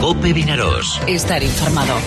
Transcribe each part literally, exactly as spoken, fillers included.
Cope Vinaròs. Estar informado.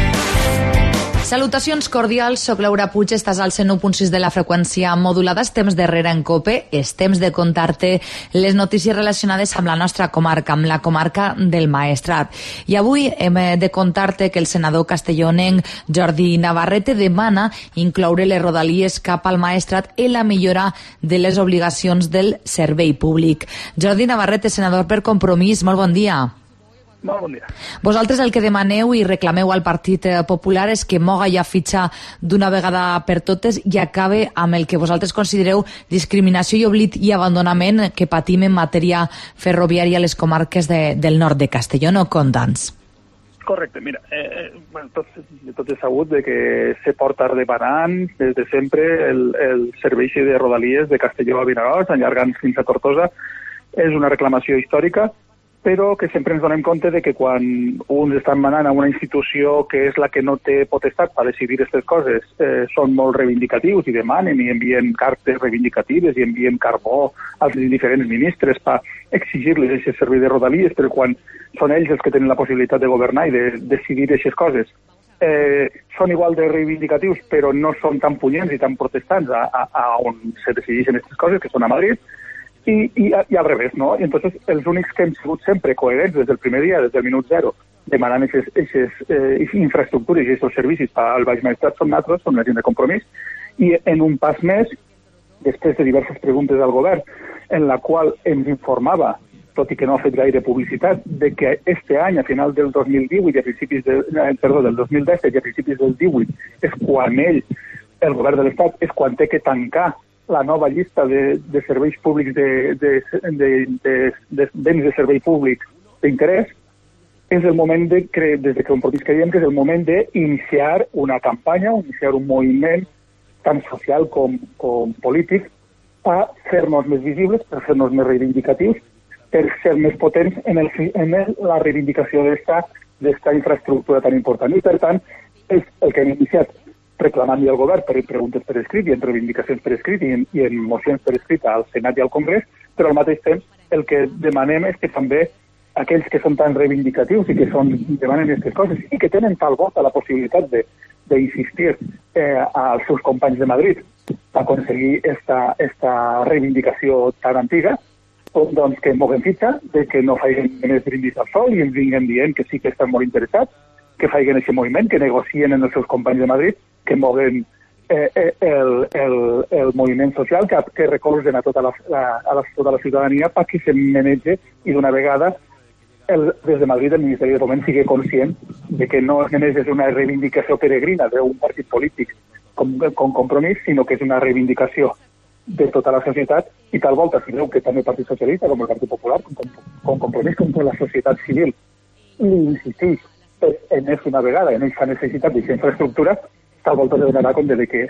Salutacions cordials, soc Laura Puig, estàs al cent u punt sis de la freqüència modulada. Estem darrere en Cope, és temps de contar-te les notícies relacionades amb la nostra comarca, amb la comarca del Maestrat. I avui hem de contar-te que el senador castellonenc Jordi Navarrete demana incloure les rodalies cap al Maestrat en la millora de les obligacions del servei públic. Jordi Navarrete, senador per Compromís, molt bon dia. Molt bon dia. Vosaltres el que demaneu i reclameu al Partit Popular és que moga ja fitxa d'una vegada per totes i acabe amb el que vosaltres considereu discriminació i oblit i abandonament que patim en matèria ferroviària a les comarques de, del nord de Castelló, no Condans. Correcte, mira, eh, bueno, tot, tot és sabut de que se porta demanant des de sempre el, el servei de rodalies de Castelló a Vinaròs, allargant fins a Tortosa. És una reclamació històrica, però que sempre ens donem compte de que quan uns estan manant a una institució que és la que no té potestat per decidir aquestes coses, eh, són molt reivindicatius i demanen i envien cartes reivindicatives i envien carbó als diferents ministres per exigir-les aquest servei de rodalies, però quan són ells els que tenen la possibilitat de governar i de decidir aquestes coses, eh, són igual de reivindicatius, però no són tan punyents i tan protestants a, a, a on se decideixen aquestes coses, que són a Madrid. I, i, i al revés, no? I entonces els únics que hem sigut sempre coherents des del primer dia, des del minut zero, demanant aquestes eh, infraestructures i aquests servicis al Baix Maestrat són nosaltres, som la gent de Compromís, i en un pas més, després de diverses preguntes al govern, en la qual ens informava, tot i que no ha fet gaire publicitat, de que este any, a final del dos mil divuit i a principis de, eh, perdó, del dos mil disset i a principis del divuit, és quan ell, el govern de l'Estat, és quan té que tancar la nova llista de, de serveis públics de, de, de, de, de béns de servei públic d'interès, és el moment de, des de Compromís creiem que és el moment d'iniciar una campanya, iniciar un moviment tant social com, com polític per fer-nos més visibles, per fer-nos més reivindicatius, per ser més potents en, el, en el, la reivindicació d'esta infraestructura tan important. I per tant, és el que hem iniciat reclamant-li al govern per preguntes per escrit i en reivindicacions per escrit i en, i en mocions per escrit al Senat i al Congrés, però al mateix temps el que demanem és que també aquells que són tan reivindicatius i que són, demanen aquestes coses i que tenen tal volta la possibilitat d'insistir eh, als seus companys de Madrid a aconseguir esta, esta reivindicació tan antiga, doncs que moguen fitxa, de que no facin més brindis al sol i ens vinguen dient que sí que estan molt interessats, que facin aquest moviment, que negocien amb els seus companys de Madrid, que moguen eh, el, el, el moviment social, que, que recolzen a tota la, la, a la, tota la ciutadania perquè se manege i d'una vegada el, des de Madrid el Ministeri de Foment sigui conscient de que no només és una reivindicació peregrina d'un partit polític com, com Compromís, sinó que és una reivindicació de tota la societat i tal volta, si veu que també el Partit Socialista, com el Partit Popular, com, com, com Compromís, com la societat civil, i insisteix en és una vegada, en aquesta necessitat d'aquesta infraestructura, tal volta se donarà compte de que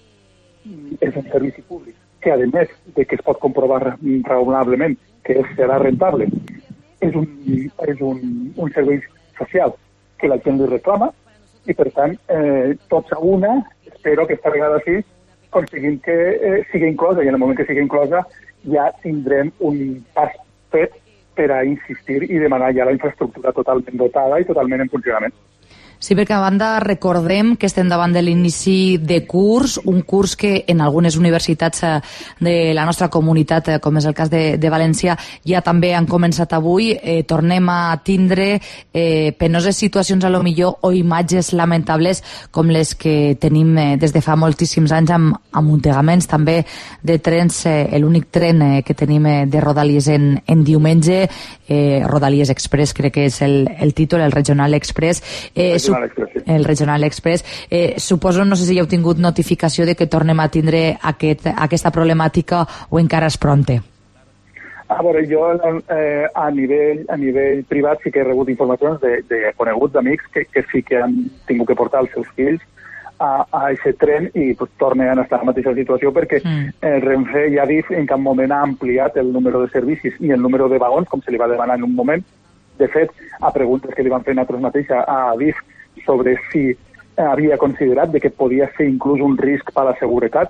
és un servici públic, que a més de que es pot comprovar raonablement que serà rentable, és un, és un, un servei social que la gent li reclama i per tant, eh, tots a una, espero que esta vegada sí, aconseguim que eh, sigui inclosa i en el moment que sigui inclosa ja tindrem un pas fet per a insistir i demanar ja la infraestructura totalment dotada i totalment en funcionament. Sí, perquè a banda recordem que estem davant de l'inici de curs, un curs que en algunes universitats de la nostra comunitat, com és el cas de, de València, ja també han començat avui. Eh, tornem a tindre eh, penoses situacions a lo millor o imatges lamentables com les que tenim eh, des de fa moltíssims anys amb amuntegaments també de trens, eh, l'únic tren eh, que tenim eh, de Rodalies en, en diumenge, eh, Rodalies Express crec que és el, el títol, el Regional Express. Eh, el Regional Express. Eh, suposo, no sé si ja heu tingut notificació de que tornem a tindre aquest, aquesta problemàtica o encara és pronte. A veure, jo eh, a, nivell, a nivell privat sí que he rebut informacions de, de coneguts, d'amics, que, que sí que han tingut que portar els seus fills a aquest tren i pues, tornen a estar en la mateixa situació perquè mm. el Renfe ja Adif en cap moment ha ampliat el número de servicis ni el número de vagons, com se li va demanar en un moment. De fet, a preguntes que li van fer nosaltres mateix a Adif sobre si havia considerat de que podia ser inclús un risc per a la seguretat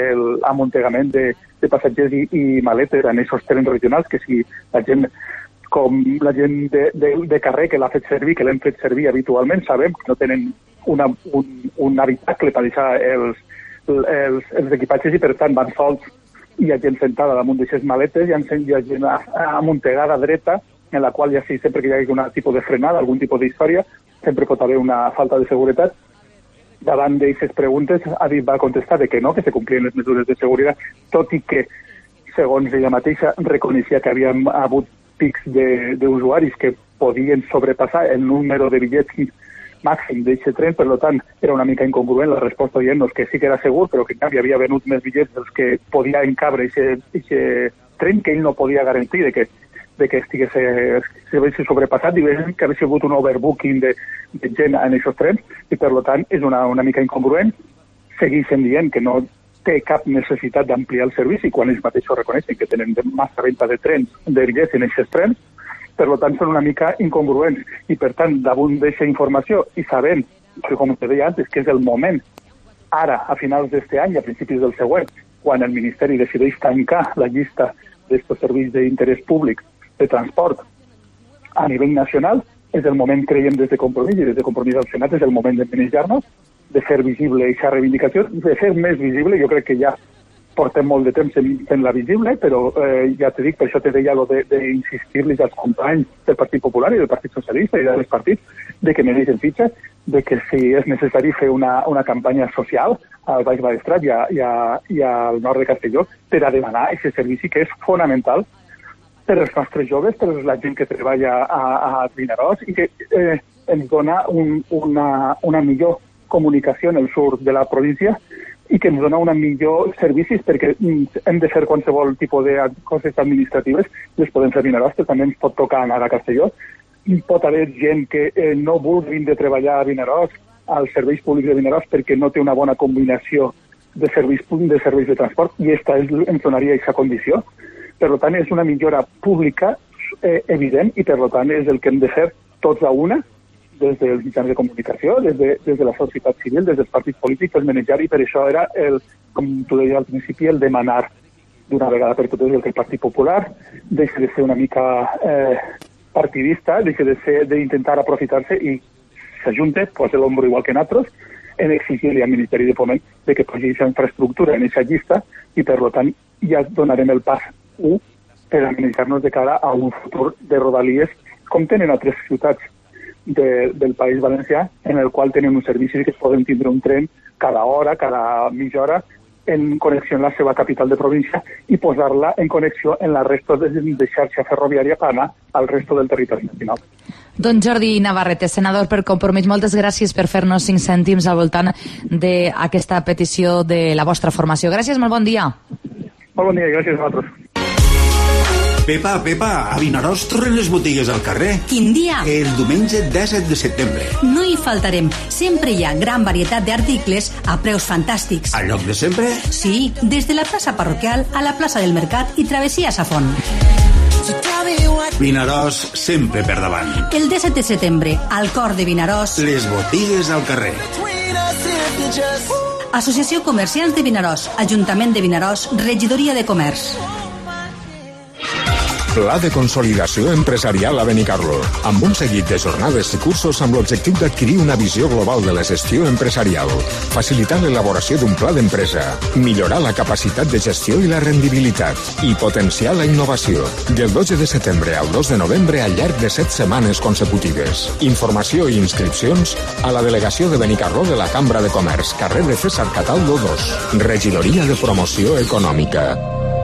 l'amuntegament de, de passatgers i, i maletes en aquests trens regionals, que si la gent com la gent de, de, de carrer que l'ha fet servir, que l'hem fet servir habitualment, sabem que no tenen una, un, un habitacle per deixar els, els, els equipatges i per tant van sols. Hi ha gent sentada damunt d'aquestes maletes, hi ha, hi ha gent amuntegada dreta, en la qual ja sí, sempre que hi hagi un tipus de frenada, algun tipus d'història, sempre pot haver una falta de seguretat. Davant d'aquestes preguntes, ha dit, va contestar de que no, que se complien les mesures de seguretat, tot i que, segons ella mateixa, reconeixia que havia hagut pics d'usuaris que podien sobrepassar el número de bitllets màxim d'aquest tren, per tant, era una mica incongruent la resposta dient-nos que sí que era segur, però que en canvi havia venut més bitllets dels que podia encabre aquest tren, que ell no podia garantir de que, de que estigués, se vegi sobrepassat, i que havia sigut un overbooking de, de gent en aquests trens, i per tant és una, una mica incongruent. Segueixen dient que no té cap necessitat d'ampliar el servici, quan ells mateixos reconeixen que tenen massa venda de trens, de bitllets en aquests trens. Per tant, són una mica incongruents. I, per tant, damunt d'aquesta informació i sabent, que com te deia antes, que és el moment, ara, a finals d'este any i a principis del següent, quan el Ministeri decideix tancar la llista d'aquests serveis d'interès públic de transport a nivell nacional, és el moment, creiem, des de Compromís, i des de Compromís al Senat, és el moment de manejar-nos, de fer visible aquesta reivindicació, de fer més visible. Jo crec que ja portem molt de temps fent-la visible, però eh, ja te dic, per això te deia lo d'insistir-los als companys del Partit Popular i del Partit Socialista i dels partits de que mereixen fitxa, de que si és necessari fer una, una campanya social al Baix Maestrat i, a, i, a, i al nord de Castelló per a demanar aquest servici que és fonamental per als nostres joves, per a la gent que treballa a, a Vinaròs i que eh, ens dona un, una, una millor comunicació en el sud de la província i que ens dona una millor servicis, perquè hem de fer qualsevol tipus de coses administratives, les podem fer a Vinaròs, però també ens pot tocar anar a Castelló. Hi pot haver gent que eh, no vulgui de treballar a Vinaròs, als serveis públics de Vinaròs, perquè no té una bona combinació de serveis, de serveis de transport, i esta és, ens donaria aquesta condició. Per tant, és una millora pública eh, evident, i per tant és el que hem de fer tots a una, des dels mitjans de comunicació, des de, des de la societat civil, des dels partits polítics, el manejar, i per això era, el, com tu deies al principi, el demanar d'una vegada per totes el que el Partit Popular deixi de ser una mica eh, partidista, deixi de ser d'intentar aprofitar-se i s'ajunte, posa l'ombro igual que nosaltres, en exigir-li al Ministeri de Foment de que posi aquesta infraestructura en aquesta llista i, per tant, ja donarem el pas u per a manejar-nos de cara a un futur de Rodalies com tenen altres ciutats De, del País Valencià, en el qual tenen un servici que poden tindre un tren cada hora, cada mitja hora, en connexió amb la seva capital de província i posar-la en connexió en la resta de, de xarxa ferroviària per anar al resto del territori nacional. Don Jordi Navarrete, senador per Compromís, moltes gràcies per fer-nos cinc cèntims al voltant d'aquesta petició de la vostra formació. Gràcies, molt bon dia. Molt bon dia, gràcies a vosaltres. Pepa, Pepa, a Vinaròs tornen les botigues al carrer. Quin dia? El diumenge disset de setembre. No hi faltarem. Sempre hi ha gran varietat d'articles a preus fantàstics. Al lloc de sempre? Sí, des de la plaça parroquial a la plaça del Mercat i travessia a Safont. Vinaròs sempre per davant. El disset de setembre, al cor de Vinaròs, les botigues al carrer. Associació Comerciants de Vinaròs, Ajuntament de Vinaròs, Regidoria de Comerç. Pla de consolidació empresarial a Benicarló, amb un seguit de jornades i cursos amb l'objectiu d'adquirir una visió global de la gestió empresarial, facilitar l'elaboració d'un pla d'empresa, millorar la capacitat de gestió i la rendibilitat i potenciar la innovació. Del dotze de setembre al dos de novembre al llarg de set setmanes consecutives. Informació i inscripcions a la delegació de Benicarló de la Cambra de Comerç, carrer de César Cataldo dos, Regidoria de Promoció Econòmica.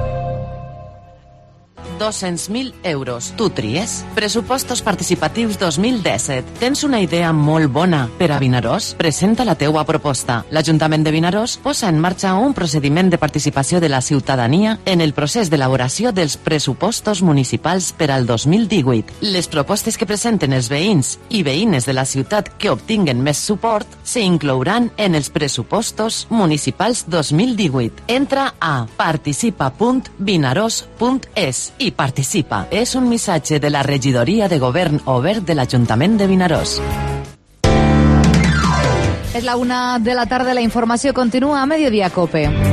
dos-cents mil euros. Tu tries. Pressupostos participatius dos mil disset. Tens una idea molt bona per a Vinaròs? Presenta la teua proposta. L'Ajuntament de Vinaròs posa en marxa un procediment de participació de la ciutadania en el procés d'elaboració dels pressupostos municipals per al dos mil divuit. Les propostes que presenten els veïns i veïnes de la ciutat que obtinguen més suport s'inclouran en els pressupostos municipals dos mil divuit. Entra a participa punt vinaròs punt es i participa. És un missatge de la Regidoria de Govern Obert de l'Ajuntament de Vinaròs. És la una de la tarda, la informació continua a Mediodía Cope.